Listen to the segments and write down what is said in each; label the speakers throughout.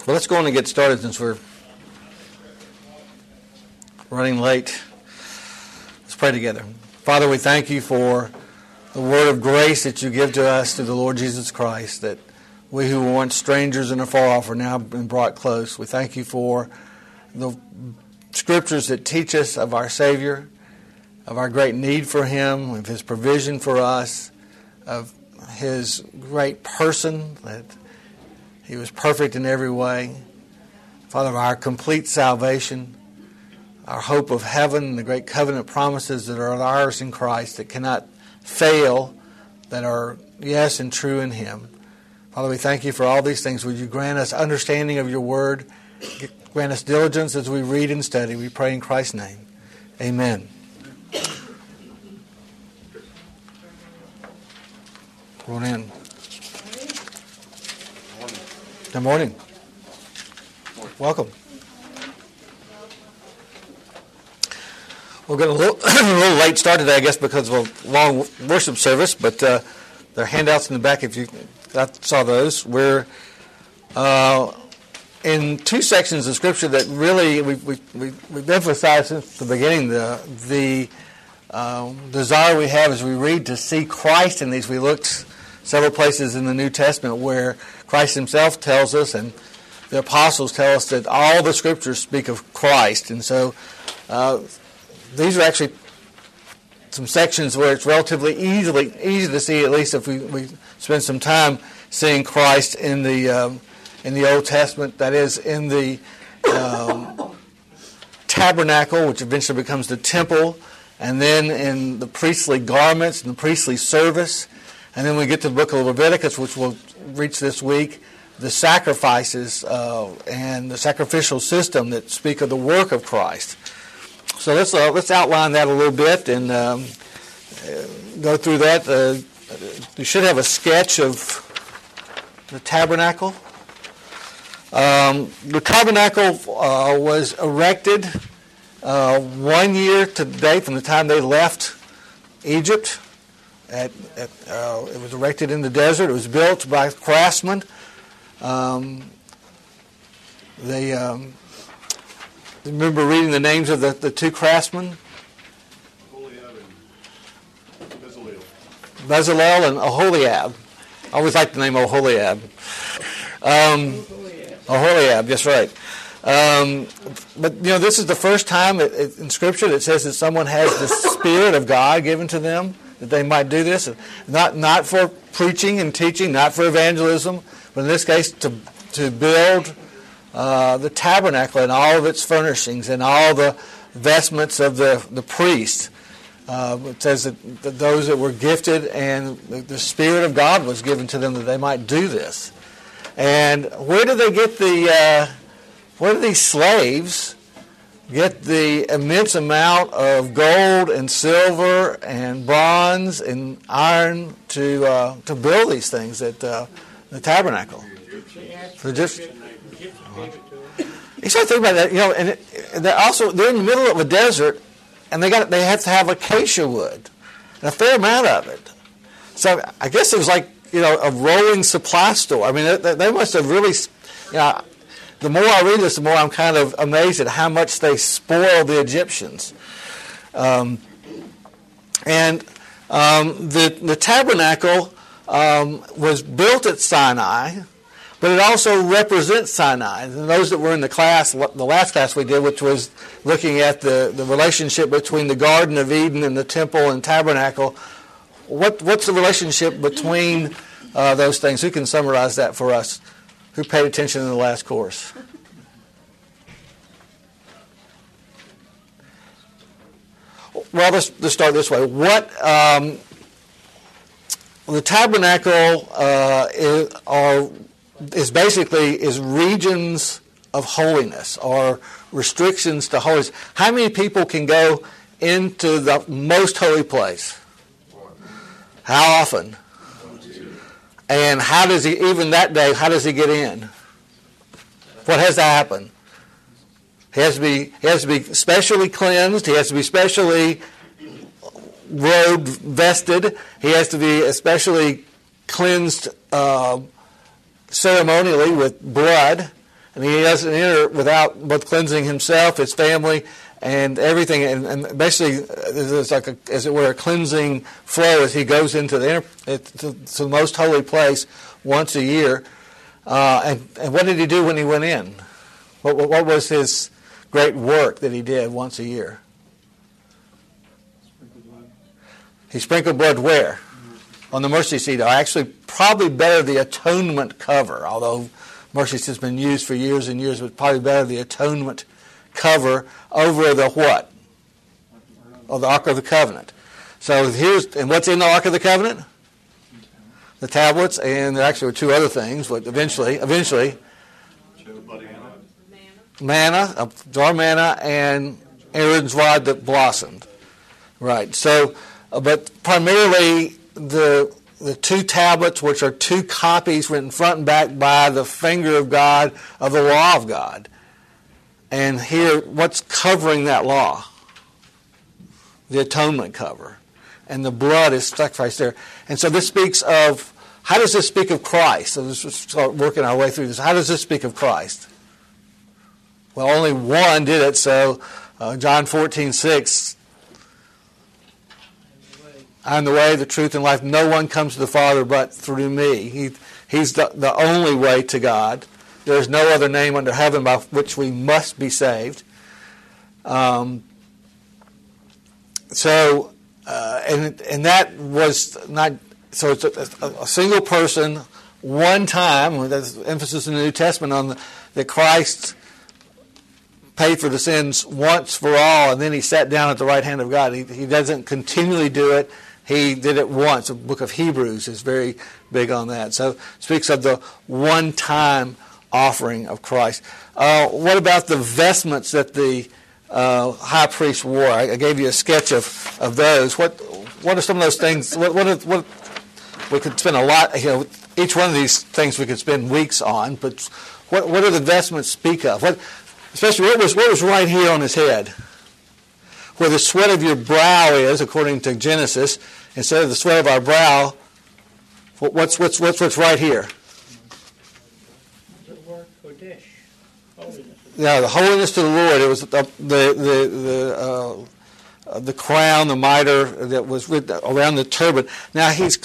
Speaker 1: Well, let's go on and get started since we're running late. Let's pray together. Father, we thank you for the word of grace that you give to us through the Lord Jesus Christ, that we who were once strangers and afar off are now been brought close. We thank you for the scriptures that teach us of our Savior, of our great need for Him, of His provision for us, of His great person, that He was perfect in every way. Father, our complete salvation, our hope of heaven, the great covenant promises that are ours in Christ that cannot fail, that are yes and true in Him. Father, we thank you for all these things. Would you grant us understanding of your word, grant us diligence as we read and study. We pray in Christ's name. Amen. Roll in. Good morning. Welcome. We're going to a little late start today, I guess, because of a long worship service, but there are handouts in the back if you saw those. We're in two sections of Scripture that really we've emphasized since the beginning the desire we have as we read to see Christ in these. We looked several places in the New Testament where Christ Himself tells us, and the apostles tell us that all the Scriptures speak of Christ. And so these are actually some sections where it's relatively easy to see, at least if we spend some time seeing Christ in the Old Testament. That is, in the tabernacle, which eventually becomes the temple, and then in the priestly garments and the priestly service. And then we get to the book of Leviticus, which we'll reach this week, the sacrifices and the sacrificial system that speak of the work of Christ. So let's outline that a little bit and go through that. You should have a sketch of the tabernacle. The tabernacle was erected 1 year to the day from the time they left Egypt. It was erected in the desert. It was built by craftsmen. They remember reading the names of the two craftsmen? Bezalel and Oholiab. I always like the name Oholiab. Oholiab, that's right. But this is the first time in Scripture that says that someone has the Spirit of God given to them, that they might do this. Not for preaching and teaching, not for evangelism, but in this case to build the tabernacle and all of its furnishings and all the vestments of the priest. It says that those that were gifted and the Spirit of God was given to them that they might do this. And where do they get where do these slaves get the immense amount of gold and silver and bronze and iron to build these things at the tabernacle? You start thinking about that, and they're in the middle of a desert, and they have to have acacia wood, and a fair amount of it. So I guess it was like a rolling supply store. I mean, they must have really, the more I read this, the more I'm kind of amazed at how much they spoiled the Egyptians. The tabernacle was built at Sinai, but it also represents Sinai. And those that were in the last class we did, which was looking at the relationship between the Garden of Eden and the temple and tabernacle, what's the relationship between those things? Who can summarize that for us? Who paid attention in the last course? Well, let's start this way. The tabernacle is basically regions of holiness or restrictions to holiness. How many people can go into the most holy place? How often? And how does he, even that day, how does he get in? What has to happen? He has to be specially cleansed. He has to be specially robed, vested. He has to be especially cleansed ceremonially with blood. and he doesn't enter without both cleansing himself, his family, and everything. And basically, there's like as it were, a cleansing flow as he goes into to the most holy place once a year. And what did he do when he went in? What was his great work that he did once a year? He sprinkled blood where? On the mercy seat. Actually, probably better the atonement cover, although mercy seat has been used for years and years, but probably better the atonement cover over the what? Or the Ark of the Covenant. So and what's in the Ark of the Covenant? The tablets, and there actually were two other things, but eventually, manna, a jar of manna, and Aaron's rod that blossomed. Right. So, but primarily the two tablets, which are two copies written front and back by the finger of God of the law of God. And here, what's covering that law? The atonement cover. And the blood is sacrificed there. And so this speaks of, how does this speak of Christ? So let's start working our way through this. How does this speak of Christ? Well, only one did it, so John 14:6, I am the way, the truth, and life. No one comes to the Father but through me. He's the only way to God. There is no other name under heaven by which we must be saved. And that was not, so it's a single person, one time. There's emphasis in the New Testament on that Christ paid for the sins once for all, and then he sat down at the right hand of God. He doesn't continually do it. He did it once. The book of Hebrews is very big on that. So it speaks of the one-time offering of Christ. What about the vestments that the high priest wore? I gave you a sketch of those. What are some of those things? What we could spend a lot. Each one of these things we could spend weeks on. But what do the vestments speak of? Especially what was right here on his head, where the sweat of your brow is, according to Genesis, instead of the sweat of our brow. What's right here? Yeah, the holiness to the Lord. It was the crown, the mitre that was around the turban. Now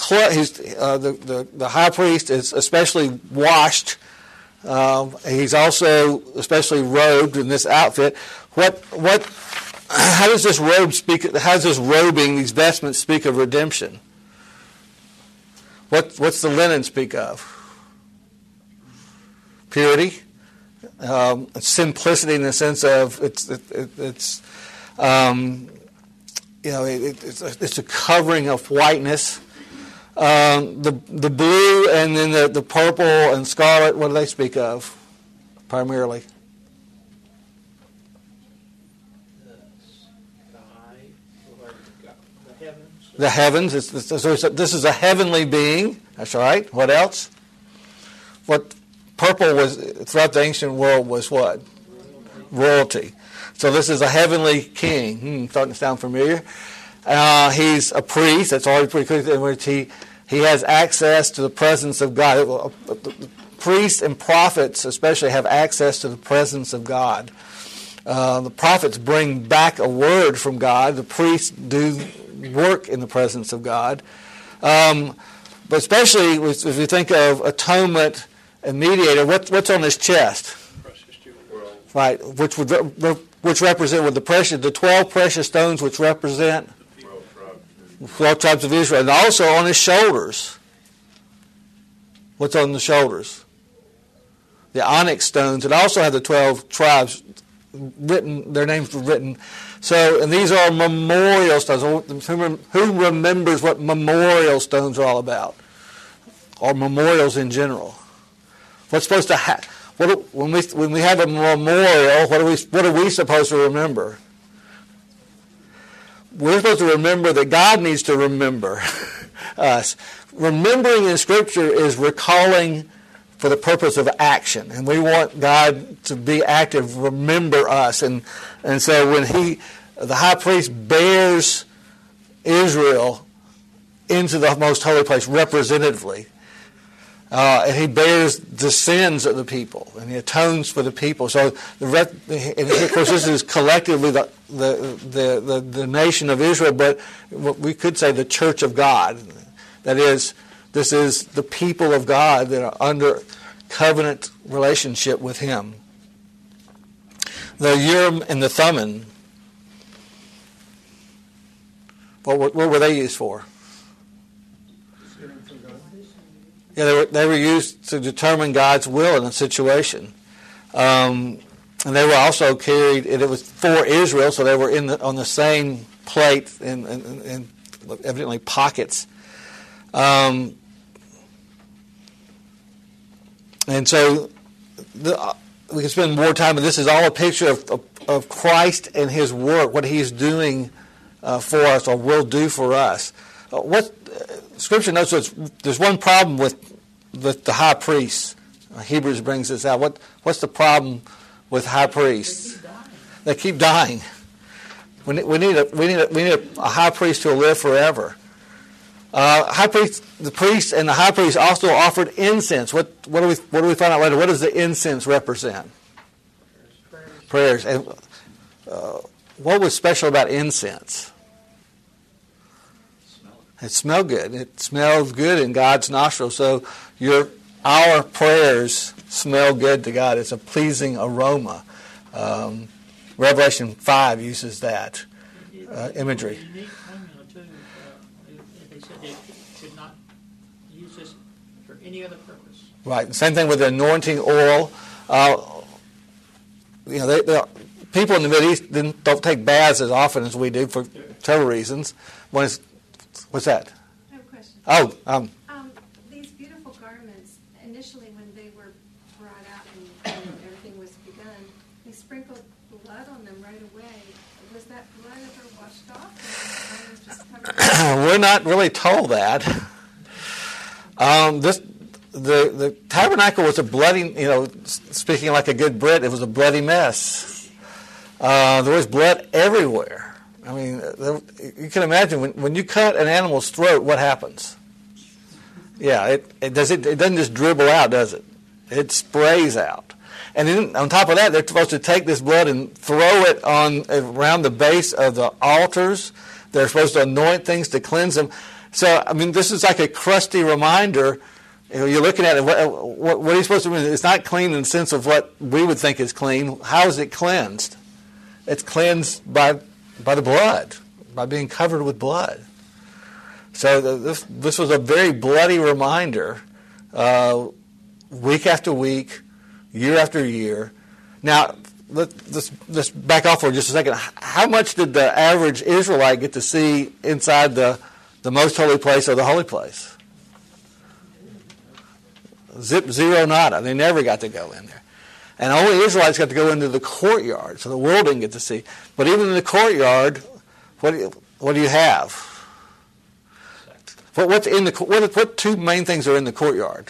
Speaker 1: the high priest is especially washed. He's also especially robed in this outfit. How does this robe speak? How does this robing, these vestments, speak of redemption? What's the linen speak of? Purity. Simplicity in the sense of it's a covering of whiteness. The blue and then the purple and scarlet, what do they speak of primarily? The heavens. This is a heavenly being. That's right. What else? What purple was throughout the ancient world was what? Royalty. So this is a heavenly king. Starting to sound familiar. He's a priest. That's already pretty clear. In which he has access to the presence of God. Priests and prophets especially have access to the presence of God. The prophets bring back a word from God. The priests do work in the presence of God. But especially if you think of atonement and mediator, what's on his chest? Right, which represent the 12 precious stones, which represent 12 tribes of Israel, and also on his shoulders. What's on the shoulders? The onyx stones, and also have the 12 tribes written. Their names were written. So, and these are memorial stones. Who remembers what memorial stones are all about, or memorials in general? What's supposed to happen? When we have a memorial, what are we supposed to remember? We're supposed to remember that God needs to remember us. Remembering in Scripture is recalling for the purpose of action, and we want God to be active, remember us, and so when the high priest bears Israel into the most holy place representatively, And he bears the sins of the people, and he atones for the people. So, and of course, this is collectively the nation of Israel, but we could say the church of God. That is, this is the people of God that are under covenant relationship with him. The Urim and the Thummim, what were they used for? Yeah, they were used to determine God's will in a situation. And they were also carried, and it was for Israel, so they were on the same plate in evidently pockets. And so we can spend more time, but this is all a picture of Christ and his work, what he's doing for us or will do for us. Scripture notes there's one problem with the high priests. Hebrews brings this out. What's the problem with high priests? They keep dying. We need a high priest who will live forever. The priest and the high priest also offered incense. What do we find out later? What does the incense represent? Prayers. And what was special about incense? It smelled good. It smells good in God's nostrils. So our prayers smell good to God. It's a pleasing aroma. Revelation 5 uses that imagery.
Speaker 2: Unique formula too. They said they could not use this for any other purpose.
Speaker 1: Right. Same thing with the anointing oil. People in the Middle East don't take baths as often as we do for several reasons. One is, what's that?
Speaker 3: I have a question.
Speaker 1: Oh,
Speaker 3: these beautiful garments, initially when they were brought out and everything was begun, they sprinkled blood on them right away. Was that blood ever washed off? Or was the garments just covered?
Speaker 1: We're not really told that. The tabernacle was a bloody, speaking like a good Brit, it was a bloody mess. There was blood everywhere. I mean, you can imagine when you cut an animal's throat, what happens? Yeah, it doesn't just dribble out, does it? It sprays out. And then on top of that, they're supposed to take this blood and throw it around the base of the altars. They're supposed to anoint things to cleanse them. So, I mean, this is like a crusty reminder. You're looking at it, what are you supposed to do? It's not clean in the sense of what we would think is clean. How is it cleansed? It's cleansed by the blood, by being covered with blood. So this was a very bloody reminder, week after week, year after year. Now, let's back off for just a second. How much did the average Israelite get to see inside the most holy place or the holy place? Zero nada. They never got to go in there. And only Israelites got to go into the courtyard, so the world didn't get to see. But even in the courtyard, what do you have? What two main things are in the courtyard?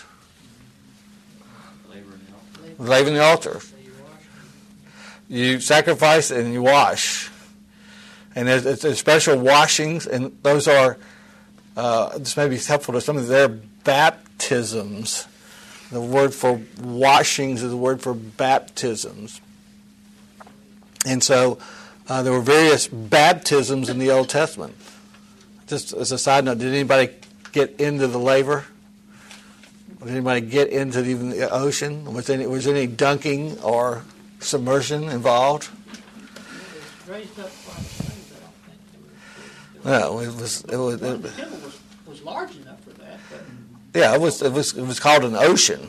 Speaker 1: Labor in the altar. You sacrifice and you wash. And there's special washings, and those are, this may be helpful to some of their baptisms. The word for washings is the word for baptisms. And so there were various baptisms in the Old Testament. Just as a side note, did anybody get into the laver? Did anybody get into even the ocean? Was there any dunking or submersion involved?
Speaker 2: Raised up by the flames, I
Speaker 1: No,
Speaker 2: don't think.
Speaker 1: the
Speaker 2: temple was large enough for that, but
Speaker 1: yeah, it was called an ocean.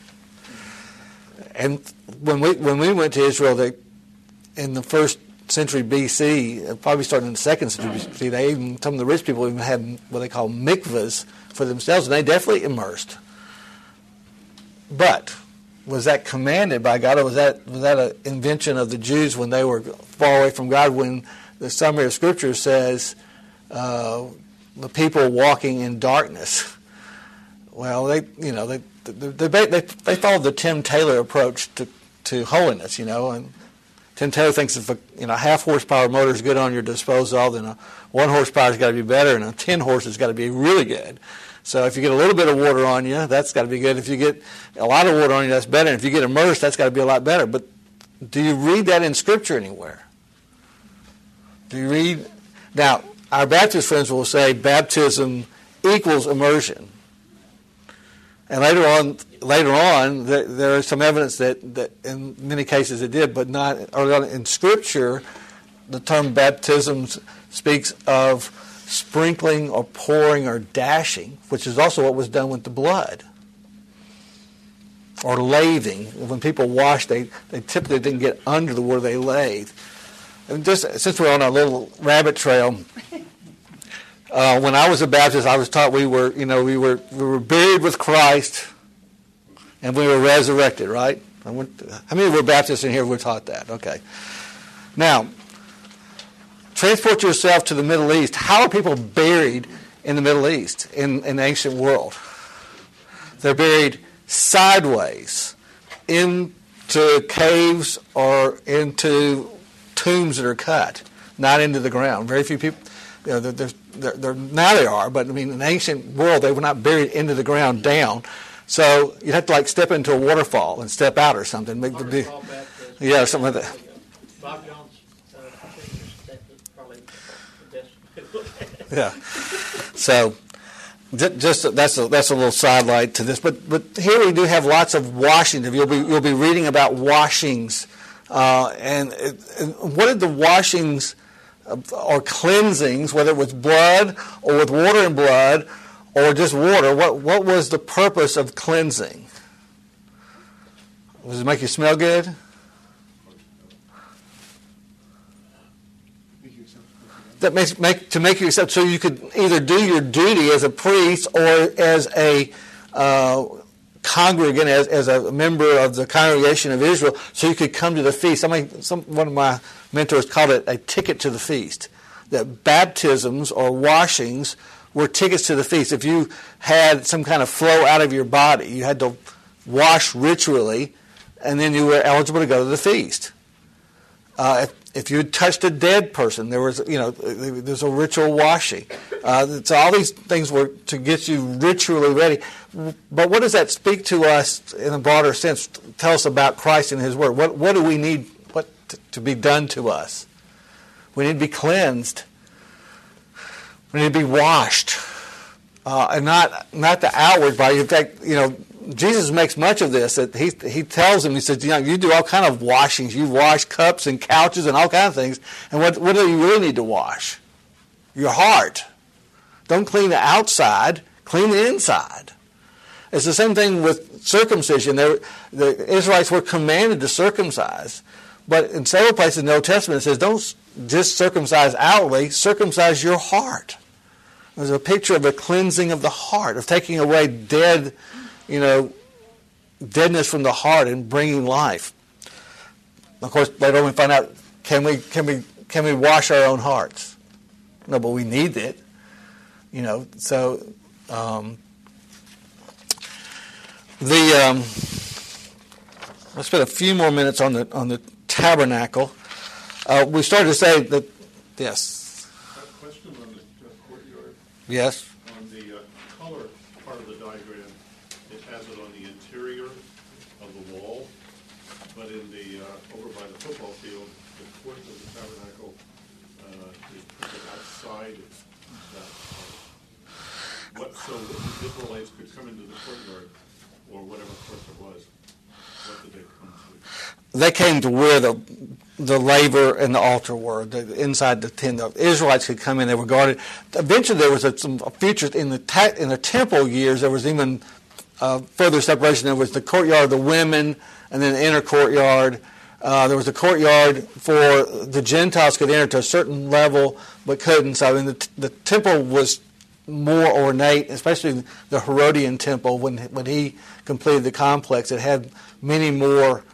Speaker 1: And when we went to Israel, in the first century BC, probably starting in the second century BC, some of the rich people even had what they call mikvahs for themselves, and they definitely immersed. But was that commanded by God, or was that an invention of the Jews when they were far away from God? When the summary of Scripture says the people walking in darkness. Well, they followed the Tim Taylor approach to holiness, and Tim Taylor thinks if a half horsepower motor is good on your disposal, then a 1 horsepower has got to be better, and a 10 horse has got to be really good. So if you get a little bit of water on you, that's got to be good. If you get a lot of water on you, that's better. And if you get immersed, that's got to be a lot better. But do you read that in Scripture anywhere? Do you read? Now, our Baptist friends will say baptism equals immersion. And later on, there is some evidence that in many cases it did, but not early on in Scripture. The term baptism speaks of sprinkling or pouring or dashing, which is also what was done with the blood. Or laving. When people washed, they typically didn't get under the water, they lathed. And just since we're on a little rabbit trail, when I was a Baptist, I was taught we were buried with Christ and we were resurrected, right? How many were Baptists in here were taught that? Okay. Now, transport yourself to the Middle East. How are people buried in the Middle East in the ancient world? They're buried sideways into caves or into tombs that are cut, not into the ground. Very few people, now they are, but I mean, in the ancient world, they were not buried into the ground down. So you'd have to like step into a waterfall and step out or something. Yeah, something like that.
Speaker 2: Bob Jones, probably the best.
Speaker 1: Yeah. So just that's a little sidelight to this, but here we do have lots of washings. You'll be reading about washings, and what did the washings or cleansings, whether it was blood or with water and blood or just water, what was the purpose of cleansing? Was it make you smell good? That to make you accept, so you could either do your duty as a priest or as a congregant, as a member of the congregation of Israel, so you could come to the feast. One of my mentors called it a ticket to the feast. That baptisms or washings were tickets to the feast. If you had some kind of flow out of your body, you had to wash ritually, and then you were eligible to go to the feast. If you had touched a dead person, there's a ritual washing. So all these things were to get you ritually ready. But what does that speak to us in a broader sense? Tell us about Christ and His Word. What do we need to be done to us? We need to be cleansed. We need to be washed, and not the outward body. In fact, Jesus makes much of this. That he tells them, he says, you do all kind of washings. You wash cups and couches and all kinds of things. And what do you really need to wash? Your heart. Don't clean the outside. Clean the inside. It's the same thing with circumcision. The Israelites were commanded to circumcise. But in several places in the Old Testament it says, don't just circumcise outwardly, circumcise your heart. There's a picture of a cleansing of the heart, of taking away deadness from the heart and bringing life. Of course, later on we find out, can we wash our own hearts? No, but we need it. So let's spend a few more minutes on the tabernacle. We started to say that, yes.
Speaker 4: A question on the courtyard.
Speaker 1: Yes.
Speaker 4: On the color part of the diagram, it has it on the interior of the wall, but in the over by the football field, the court of the tabernacle is printed outside that part. So the Israelites could come into the courtyard, or whatever court it was. What did they come to?
Speaker 1: They came to where the laver and the altar were, inside the tent. The Israelites could come in; they were guarded. Eventually, there was some features in the temple years. There was even further separation. There was the courtyard of the women, and then the inner courtyard. There was a courtyard for the Gentiles could enter to a certain level, but couldn't. So, the temple was more ornate, especially the Herodian temple when he completed the complex. It had many more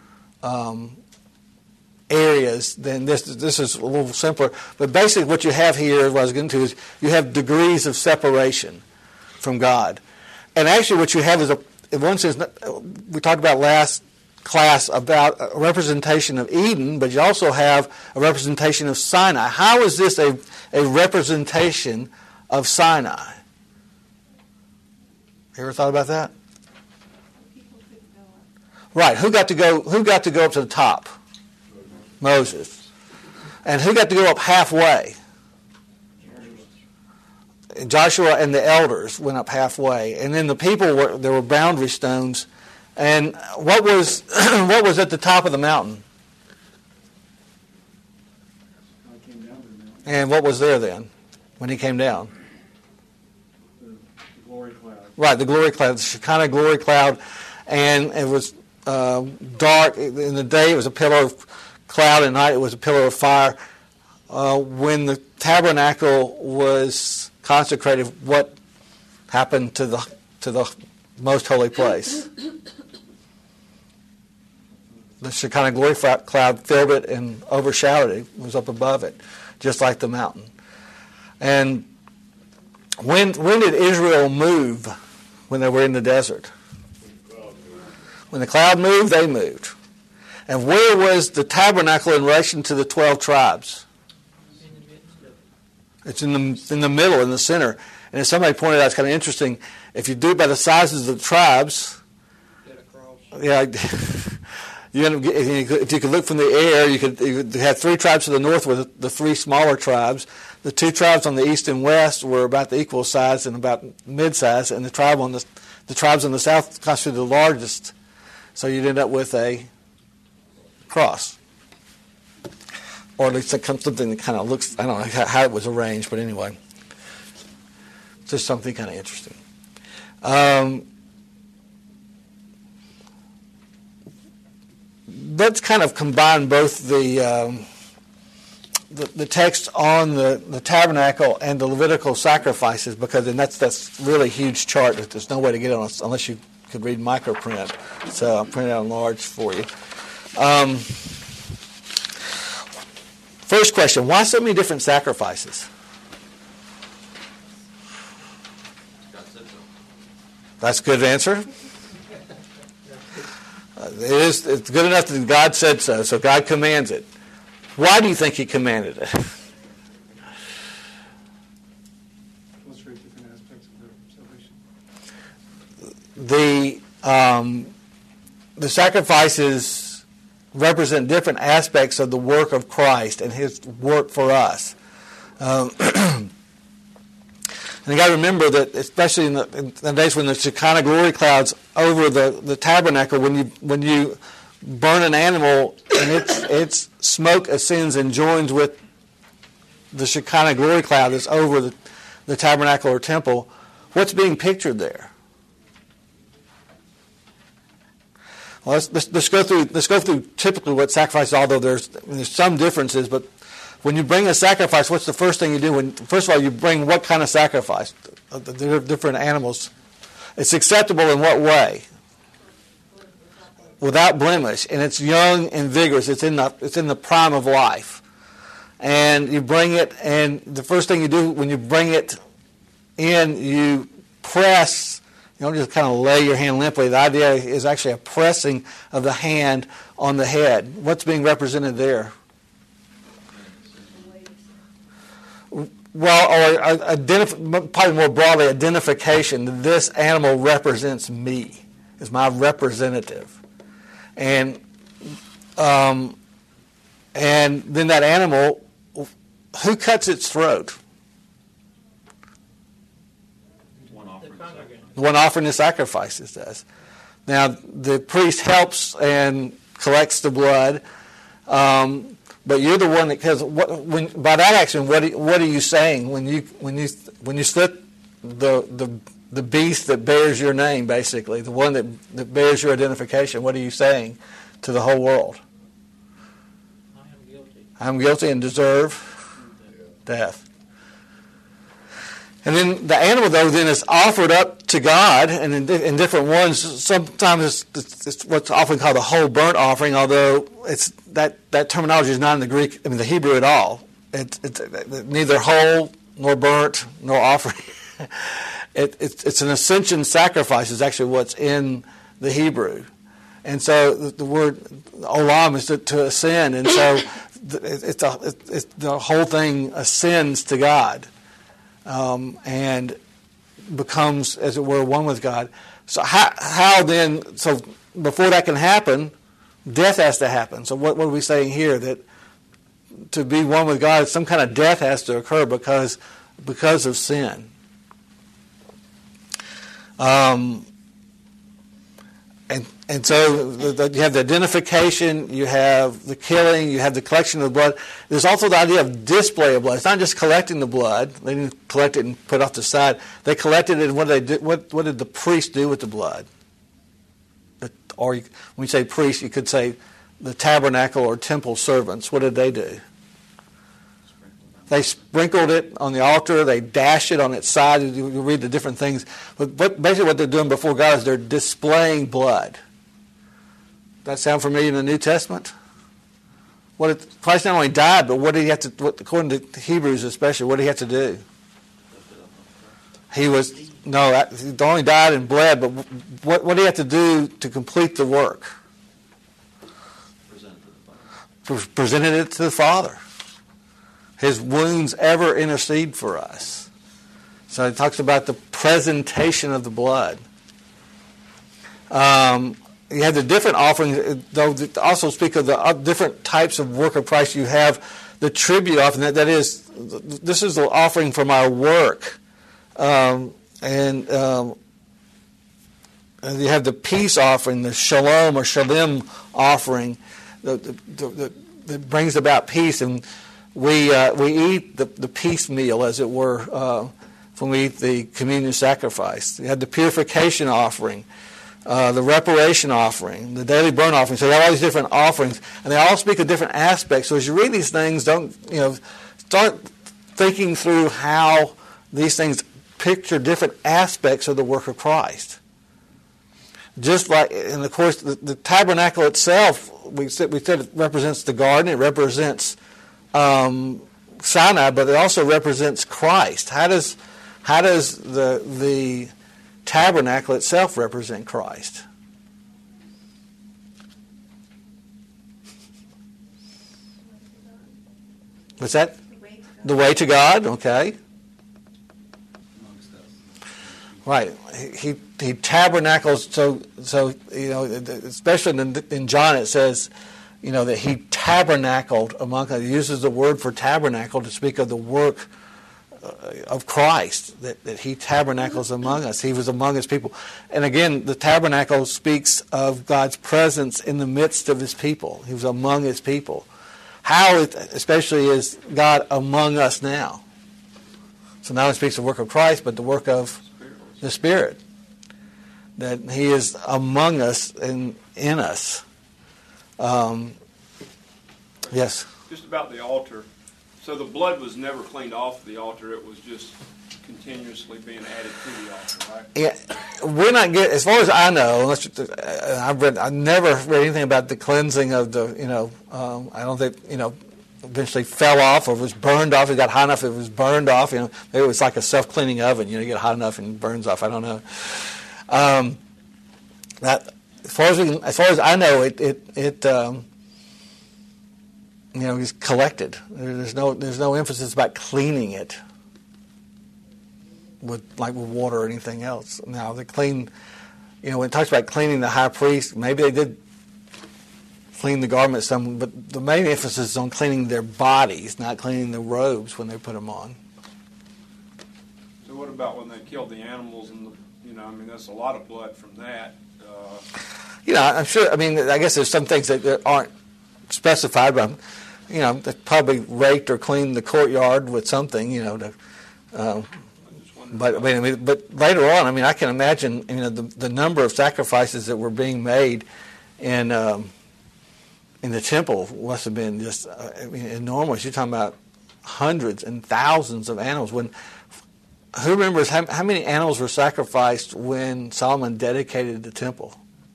Speaker 1: areas than this. This is a little simpler, but basically what you have here, what I was getting to, is you have degrees of separation from God. And actually what you have is in one sense, we talked about last class about a representation of Eden, but you also have a representation of Sinai. How is this a representation of Sinai? You ever thought about that?
Speaker 3: People couldn't go up.
Speaker 1: Right. Who got to go up to the top? Moses. And who got to go up halfway? Joshua and the elders went up halfway, and then the people there were boundary stones. And what was what was at the top of the mountain? And what was there then when he came down?
Speaker 5: The glory cloud.
Speaker 1: Right, the glory cloud, the Shekinah glory cloud, and it was dark in the day. It was a pillar of cloud, at night it was a pillar of fire. When the tabernacle was consecrated, what happened to the most holy place? The Shekinah glory cloud filled it and overshadowed it. It was up above it, just like the mountain. And when did Israel move when they were in the desert? When the cloud moved, they moved. And where was the tabernacle in relation to the 12 tribes?
Speaker 2: In the midst of it.
Speaker 1: It's in the middle, in the center. And as somebody pointed out, it's kind of interesting. If you do it by the sizes of the tribes,
Speaker 2: Get across.
Speaker 1: yeah, if you could look from the air, you could have 3 tribes to the north with the 3 smaller tribes. The 2 tribes on the east and west were about the equal size and about mid-size, and the tribes on the south constituted the largest. So you'd end up with a cross, or at least something that kind of looks. I don't know how it was arranged, but anyway, just something kind of interesting. Let's kind of combine both the text on the tabernacle and the Levitical sacrifices, because that's really a huge chart that there's no way to get on unless you could read microprint. So I'll print it out in large for you. First question: why so many different sacrifices? That's a good answer. It's good enough that God said so, so God commands it. Why do you think He commanded it?
Speaker 5: Illustrate different aspects of their salvation.
Speaker 1: The sacrifices represent different aspects of the work of Christ and His work for us. And you got to remember that, especially in the days when the Shekinah glory clouds over the tabernacle, when you burn an animal and its smoke ascends and joins with the Shekinah glory cloud that's over the tabernacle or temple, what's being pictured there? Well, let's go through typically what sacrifices. Although there's some differences, but when you bring a sacrifice, what's the first thing you do? First of all, you bring what kind of sacrifice? The different animals. It's acceptable in what way? Without blemish, and it's young and vigorous. It's in the prime of life, and you bring it. And the first thing you do when you bring it in, you press. You don't just kind of lay your hand limply. The idea is actually a pressing of the hand on the head. What's being represented there? Well, or probably more broadly, identification. This animal represents me, is my representative, and then that animal, who cuts its throat? The one offering the sacrifices does. Now, the priest helps and collects the blood, but you're the one that, because by that action, what are you saying when you slit the beast that bears your name, basically the one that bears your identification? What are you saying to the whole world?
Speaker 2: I am guilty.
Speaker 1: I'm guilty and deserve death. And then the animal, though, then is offered up to God, and in different ones. Sometimes it's what's often called the whole burnt offering, although it's that terminology is not in the Hebrew at all. It's neither whole nor burnt nor offering. It's an ascension sacrifice is actually what's in the Hebrew, and so the word olam is to ascend, and so the whole thing ascends to God. And becomes, as it were, one with God. So how then? So before that can happen, death has to happen. So what are we saying here? That to be one with God, some kind of death has to occur because of sin. And so you have the identification, you have the killing, you have the collection of the blood. There's also the idea of display of blood. It's not just collecting the blood. They didn't collect it and put it off the side. They collected it, and what did the priest do with the blood? Or when you say priest, you could say the tabernacle or temple servants. What did they do? They sprinkled it on the altar. They dashed it on its side. You read the different things. But basically what they're doing before God is they're displaying blood. That sound familiar in the New Testament? Christ not only died, but what did he have to, according to Hebrews especially, what did he have to do? He only died and bled, but what did he have to do to complete the work? Presented it to the Father. His wounds ever intercede for us. So it talks about the presentation of the blood. You have the different offerings, though, that also speak of the different types of work of Christ. You have the tribute offering, that is, this is the offering from our work. And you have the peace offering, the shalom or shalim offering that brings about peace. And we eat the peace meal, as it were, when we eat the communion sacrifice. You have the purification offering, the reparation offering, the daily burnt offering. So you have all these different offerings, and they all speak of different aspects. So as you read these things, start thinking through how these things picture different aspects of the work of Christ. Just like, and of course, the tabernacle itself, we said it represents the garden. It represents Sinai, but it also represents Christ. How does the tabernacle itself represent Christ? What's that? The way to God. Okay. Right. He tabernacles. So especially in John, it says, that he tabernacled among us. He uses the word for tabernacle to speak of the work of Christ, that he tabernacles among us. He was among his people. And again, the tabernacle speaks of God's presence in the midst of his people. He was among his people. How, especially, is God among us now? So now it speaks of the work of Christ, but the work of the Spirit. That he is among us and in us. Yes?
Speaker 6: Just about the altar. So the blood was never cleaned off the altar. It was just continuously being added to the altar, right?
Speaker 1: Yeah, we're not getting, as far as I know, I've never read anything about the cleansing of the, I don't think, eventually fell off or was burned off. It got hot enough, it was burned off. Maybe it was like a self-cleaning oven. You get hot enough and it burns off. I don't know. As far as I know, it is collected. There's no emphasis about cleaning it with water or anything else. Now they clean. When it talks about cleaning the high priest, maybe they did clean the garments some, but the main emphasis is on cleaning their bodies, not cleaning the robes when they put them on.
Speaker 6: So what about when they killed the animals and that's a lot of blood from that.
Speaker 1: I'm sure. I guess there's some things that aren't specified, but they probably raked or cleaned the courtyard with something. But later on, I can imagine the number of sacrifices that were being made in the temple must have been just enormous. You're talking about hundreds and thousands of animals. Who remembers how many animals were sacrificed when Solomon dedicated the temple?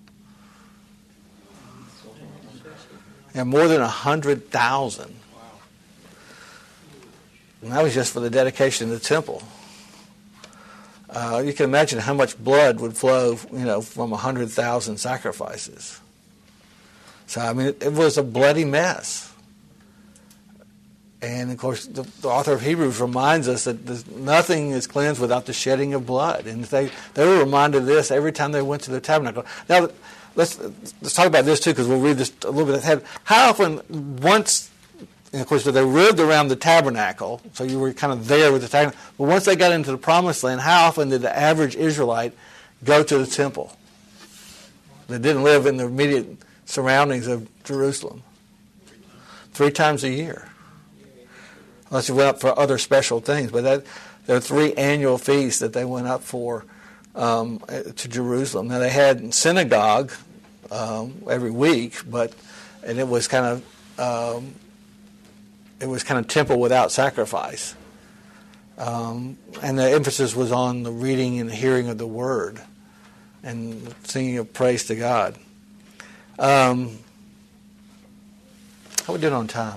Speaker 1: Yeah, more than 100,000. Wow. And that was just for the dedication of the temple. You can imagine how much blood would flow, from 100,000 sacrifices. So, it was a bloody mess. And, of course, the author of Hebrews reminds us that nothing is cleansed without the shedding of blood. And they were reminded of this every time they went to the tabernacle. Now, let's talk about this, too, because we'll read this a little bit ahead. How often, once, and of course, they lived around the tabernacle, so you were kind of there with the tabernacle, but once they got into the promised land, how often did the average Israelite go to the temple that didn't live in the immediate surroundings of Jerusalem? 3 times a year. Unless they went up for other special things. But there are 3 annual feasts that they went up for to Jerusalem. Now they had synagogue every week, and it was kind of temple without sacrifice. And the emphasis was on the reading and the hearing of the word and singing of praise to God. How we doing on time?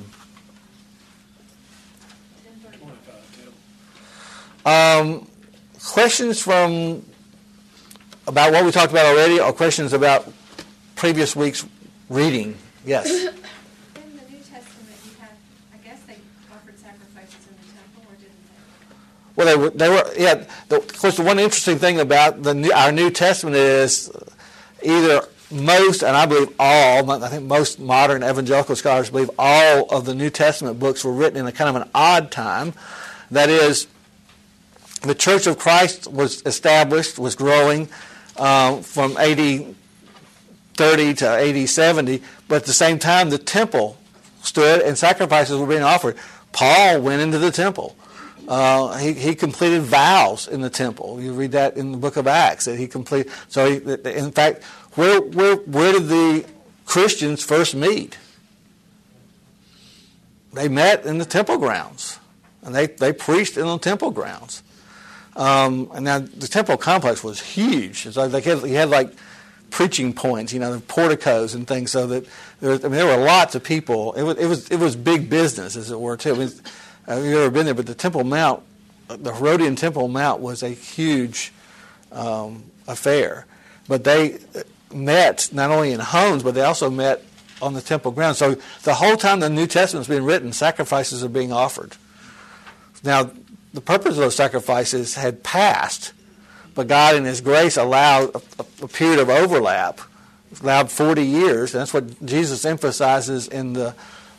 Speaker 1: Questions about what we talked about already, or questions about previous week's reading? Yes.
Speaker 3: In the New Testament, you have, I guess they offered sacrifices in the temple, or didn't they?
Speaker 1: Well, they were. Yeah. Of course, the one interesting thing about our New Testament is either most, and I believe all, I think most modern evangelical scholars believe all of the New Testament books were written in a kind of an odd time. That is, the Church of Christ was established, was growing from AD 30 to AD 70, but at the same time the temple stood and sacrifices were being offered. Paul went into the temple. He completed vows in the temple. You read that in the book of Acts that he completed. So, in fact, where did the Christians first meet? They met in the temple grounds, and they preached in the temple grounds. And now the temple complex was huge. It's like they had like preaching points, the porticos and things. So that there were lots of people. It was big business, as it were, too. You've ever been there, but the Temple Mount, the Herodian Temple Mount, was a huge affair. But they met not only in homes, but they also met on the temple grounds. So the whole time the New Testament's being written, sacrifices are being offered. Now, the purpose of those sacrifices had passed, but God in His grace allowed a period of overlap, allowed 40 years, and that's what Jesus emphasizes in the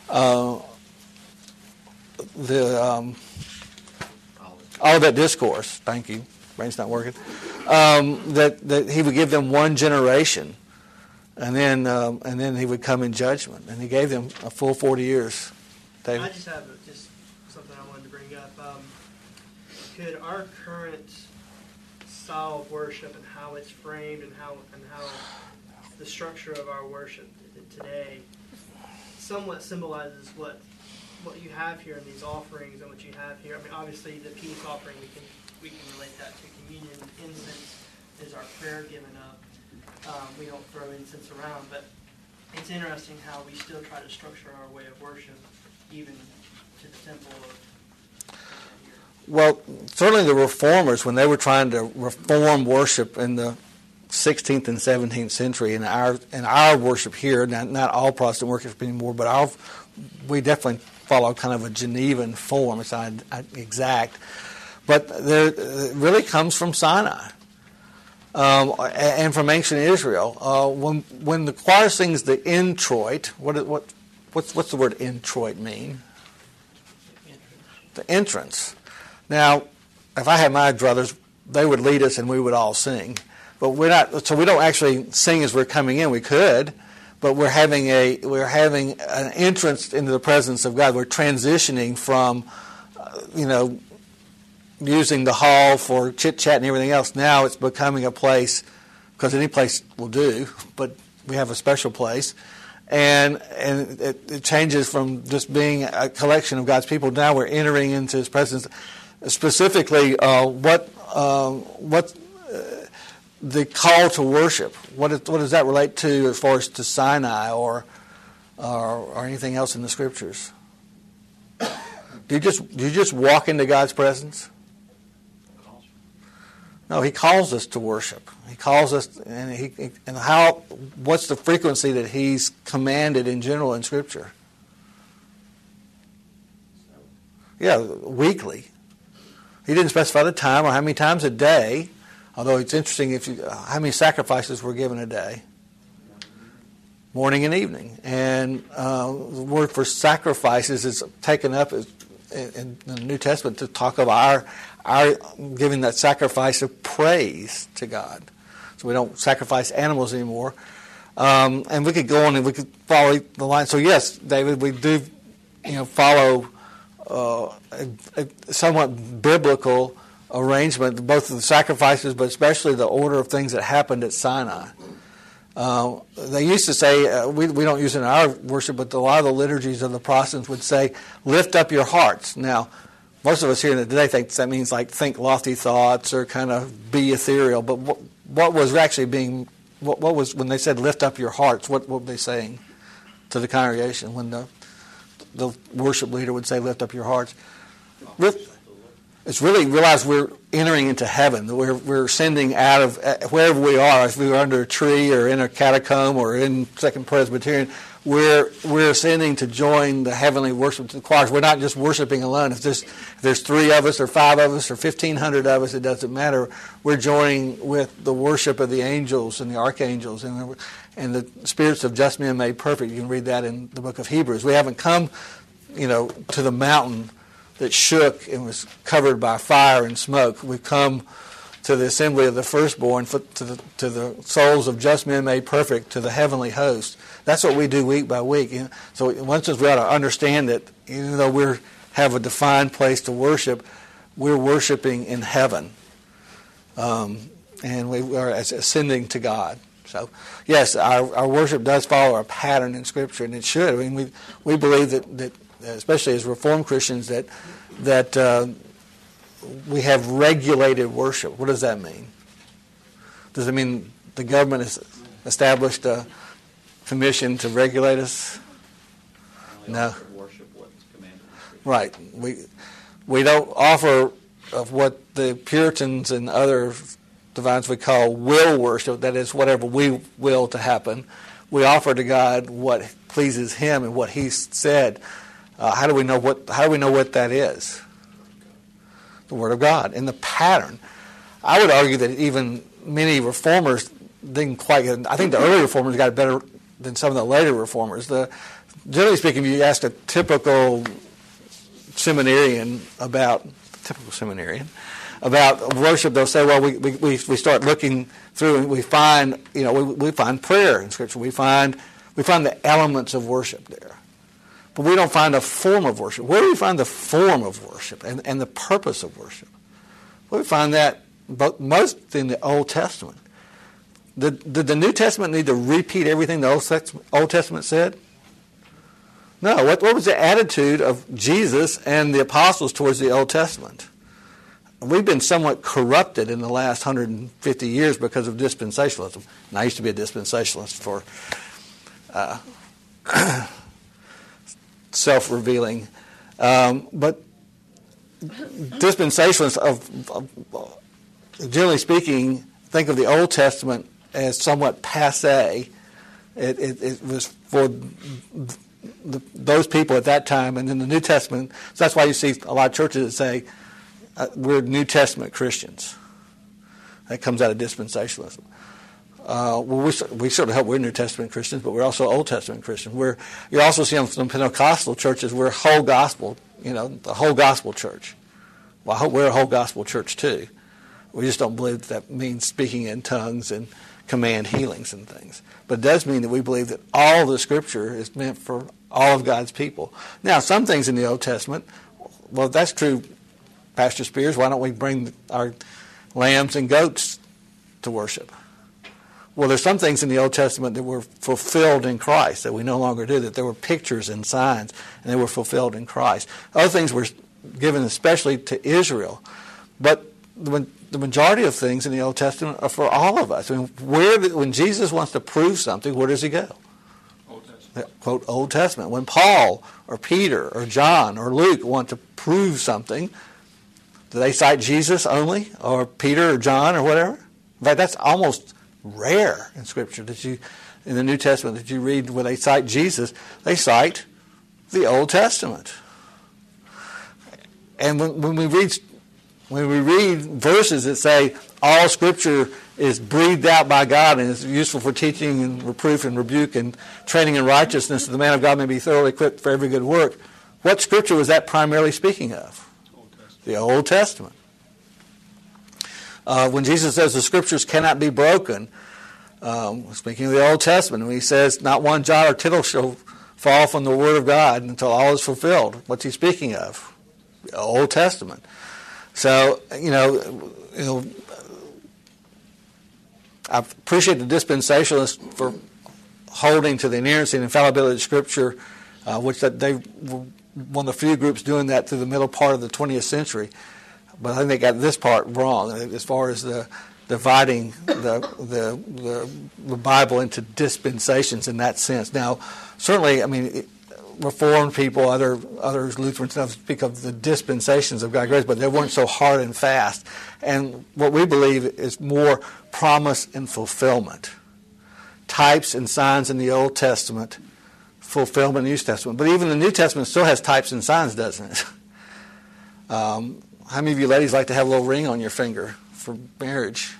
Speaker 1: Olivet Discourse. Thank you. Brain's not working. That He would give them one generation, and then He would come in judgment, and He gave them a full 40 years. David?
Speaker 7: I just have something I wanted to bring up. Could our current style of worship and how it's framed and how the structure of our worship today somewhat symbolizes what you have here in these offerings and what you have here? I mean, obviously the peace offering we can relate that to communion. Incense is our prayer given up. We don't throw incense around, but it's interesting how we still try to structure our way of worship even to the temple of.
Speaker 1: Well, certainly the reformers, when they were trying to reform worship in the 16th and 17th century, in our worship here, not all Protestant worship anymore, but we definitely follow kind of a Genevan form. It's not exact, but it really comes from Sinai and from ancient Israel. When the choir sings the introit, what's the word introit mean? The entrance. Now, if I had my druthers, they would lead us and we would all sing. But we're not, so we don't actually sing as we're coming in. We could, but we're having an entrance into the presence of God. We're transitioning from, using the hall for chit chat and everything else. Now it's becoming a place, because any place will do, but we have a special place. And it changes from just being a collection of God's people. Now we're entering into His presence. Specifically, what the call to worship? What does that relate to as far as to Sinai or anything else in the Scriptures? Do you just walk into God's presence? No, He calls us to worship. He calls us, what's the frequency that He's commanded in general in Scripture? Yeah, weekly. He didn't specify the time or how many times a day, although it's interesting how many sacrifices were given a day. Morning and evening. And the word for sacrifices is taken up in the New Testament to talk of our giving that sacrifice of praise to God. So we don't sacrifice animals anymore. And we could go on and we could follow the line. So yes, David, we do follow a somewhat biblical arrangement, both of the sacrifices, but especially the order of things that happened at Sinai. They used to say, we don't use it in our worship, but a lot of the liturgies of the Protestants would say, lift up your hearts. Now, most of us here today think that means like think lofty thoughts or kind of be ethereal, but what was actually being, what was, when they said lift up your hearts, what were they saying to the congregation when the worship leader would say lift up your hearts? It's really realize we're entering into heaven, that we're ascending out of wherever we are, if we were under a tree or in a catacomb or in Second Presbyterian, we're ascending to join the heavenly worship choirs. We're not just worshiping alone. If there's 3 of us or 5 of us or 1,500 of us, it doesn't matter. We're joining with the worship of the angels and the archangels and the spirits of just men made perfect. You can read that in the book of Hebrews. We haven't come, to the mountain that shook and was covered by fire and smoke. We've come to the assembly of the firstborn, to the souls of just men made perfect, to the heavenly host. That's what we do week by week. So once we ought to understand that even though we have a defined place to worship, we're worshiping in heaven. And we are ascending to God. So, yes, our worship does follow a pattern in Scripture, and it should. I mean, we believe that especially as Reformed Christians, that we have regulated worship. What does that mean? Does it mean the government has established a commission to regulate us? No.
Speaker 8: Worship what's commanded.
Speaker 1: Right. We don't offer of what the Puritans and other divines we call will worship, that is whatever we will to happen. We offer to God what pleases Him and what He said. How do we know what that is? The Word of God and the pattern. I would argue that even many reformers didn't quite get it. I think the early reformers got it better than some of the later reformers. Generally speaking, if you ask a typical seminarian about worship, they'll say, well, we start looking through and we find we find prayer in Scripture. We find the elements of worship there. But we don't find a form of worship. Where do we find the form of worship and the purpose of worship? Well, we find that most in the Old Testament. Did the New Testament need to repeat everything the Old Testament said? No. What was the attitude of Jesus and the apostles towards the Old Testament? We've been somewhat corrupted in the last 150 years because of dispensationalism. And I used to be a dispensationalist for self-revealing. But dispensationalists, generally speaking, think of the Old Testament as somewhat passé. It was for those people at that time, and in the New Testament, so that's why you see a lot of churches that say, we're New Testament Christians. That comes out of dispensationalism. We certainly hope we're New Testament Christians, but we're also Old Testament Christians. You also see some Pentecostal churches, we're whole gospel, the whole gospel church. Well, I hope we're a whole gospel church too. We just don't believe that means speaking in tongues and command healings and things. But it does mean that we believe that all the Scripture is meant for all of God's people. Now, some things in the Old Testament, well, if that's true, Pastor Spears, why don't we bring our lambs and goats to worship? Well, there's some things in the Old Testament that were fulfilled in Christ that we no longer do, that there were pictures and signs, and they were fulfilled in Christ. Other things were given especially to Israel. But the majority of things in the Old Testament are for all of us. I mean, when Jesus wants to prove something, where does he go?
Speaker 6: Old Testament.
Speaker 1: Quote, Old Testament. When Paul or Peter or John or Luke want to prove something, do they cite Jesus only, or Peter or John or whatever? In fact, that's almost rare in Scripture in the New Testament that you read where they cite Jesus. They cite the Old Testament. And when we read verses that say all Scripture is breathed out by God and is useful for teaching and reproof and rebuke and training in righteousness, that the man of God may be thoroughly equipped for every good work, what Scripture was that primarily speaking of? The Old Testament. When Jesus says the Scriptures cannot be broken, speaking of the Old Testament, when he says not one jot or tittle shall fall from the Word of God until all is fulfilled, what's he speaking of? The Old Testament. So, I appreciate the dispensationalists for holding to the inerrancy and infallibility of Scripture, which that they were one of the few groups doing that through the middle part of the 20th century. But I think they got this part wrong as far as the dividing the Bible into dispensations in that sense. Now, certainly, I mean, Reformed people, others, Lutherans, speak of the dispensations of God's grace, but they weren't so hard and fast. And what we believe is more promise and fulfillment. Types and signs in the Old Testament, fulfillment in the New Testament. But even the New Testament still has types and signs, doesn't it? How many of you ladies like to have a little ring on your finger for marriage?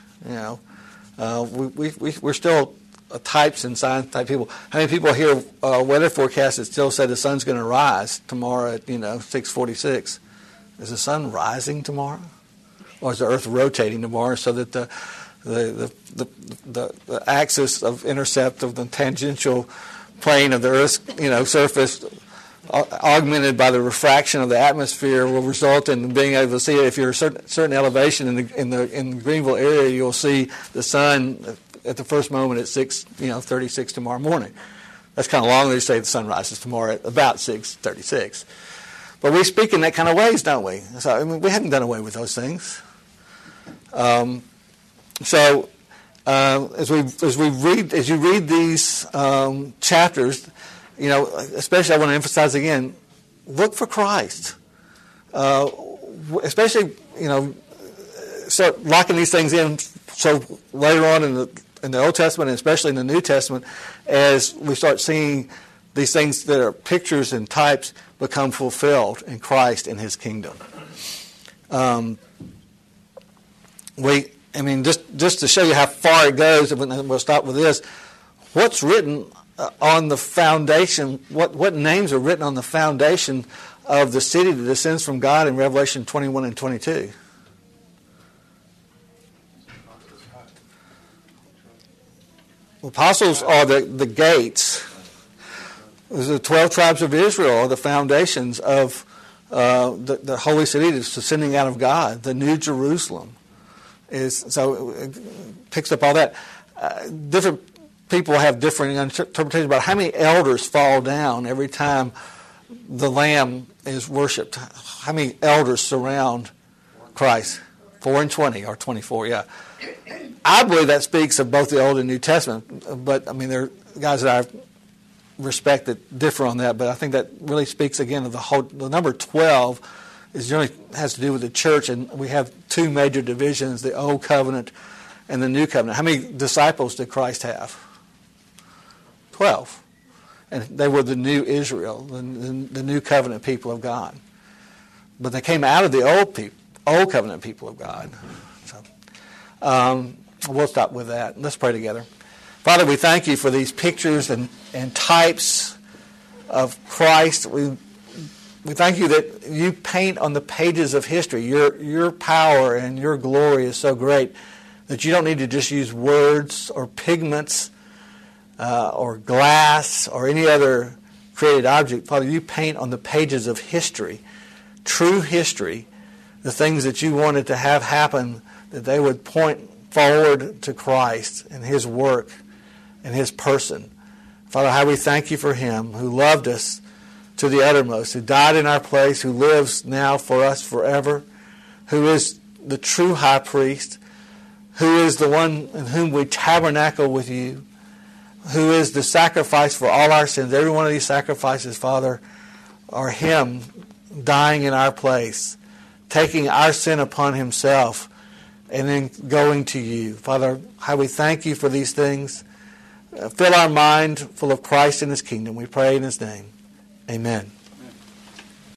Speaker 1: We're still types and signs type people. How many people hear weather forecasts that still say the sun's going to rise tomorrow at 6:46? Is the sun rising tomorrow, or is the Earth rotating tomorrow so that the axis of intercept of the tangential plane of the Earth's surface, augmented by the refraction of the atmosphere, will result in being able to see it? If you're a certain elevation in the Greenville area, you'll see the sun at the first moment at 6:36 tomorrow morning. That's kind of long. They say the sun rises tomorrow at about 6:36. But we speak in that kind of ways, don't we? So I mean, we haven't done away with those things. As you read these chapters, especially I want to emphasize again, look for Christ. Especially, start locking these things in. So later on in the Old Testament, and especially in the New Testament, as we start seeing these things that are pictures and types become fulfilled in Christ and His kingdom. Just to show you how far it goes, and we'll stop with this. What's written on the foundation? What names are written on the foundation of the city that descends from God in Revelation 21 and 22? Apostles are the gates. The 12 tribes of Israel are the foundations of the holy city that's descending out of God. The New Jerusalem so it picks up all that. Different people have different interpretations about how many elders fall down every time the Lamb is worshipped. How many elders surround Christ? 4 and 20 or 24, yeah. I believe that speaks of both the Old and New Testament, but I mean there are guys that I respect that differ on that, but I think that really speaks again of the number 12 generally has to do with the church, and we have two major divisions, the Old Covenant and the New Covenant. How many disciples did Christ have? 12. And they were the new Israel, the New Covenant people of God. But they came out of the Old Covenant people of God. So we'll stop with that. Let's pray together. Father, we thank you for these pictures and types of Christ. We thank you that you paint on the pages of history. Your power and your glory is so great that you don't need to just use words or pigments or glass or any other created object. Father, you paint on the pages of history, true history, the things that you wanted to have happen, that they would point forward to Christ and His work and His person. Father, how we thank you for Him who loved us to the uttermost, who died in our place, who lives now for us forever, who is the true high priest, who is the one in whom we tabernacle with you, who is the sacrifice for all our sins. Every one of these sacrifices, Father, are Him dying in our place, taking our sin upon Himself, and then going to you. Father, how we thank you for these things. Fill our mind full of Christ and His kingdom. We pray in His name. Amen.